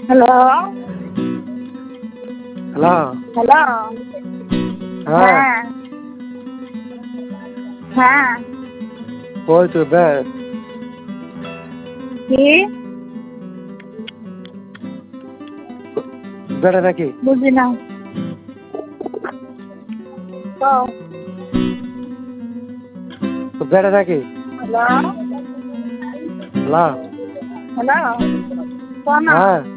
Hello hello. Hello হ্যাঁ, হ্যাঁ হ্যাঁ কই তুই কি বেড়া নাকি? বুঝি না তো বেড়া নাকি? Hello hello. হ্যালো শোনো হ্যাঁ।